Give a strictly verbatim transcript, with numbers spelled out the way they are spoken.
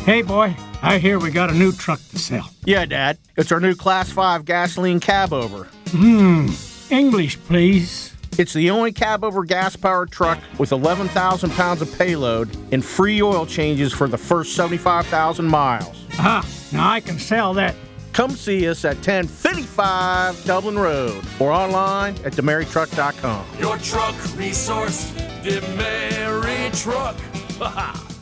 Hey, boy, I hear we got a new truck to sell. Yeah, Dad. It's our new Class five gasoline cab-over. Hmm, English, please. It's the only cab-over gas-powered truck with eleven thousand pounds of payload and free oil changes for the first seventy-five thousand miles. Ah, now I can sell that. Come see us at ten fifty-five Dublin Road or online at demery truck dot com. Your truck resource, Demery Truck. Ha ha!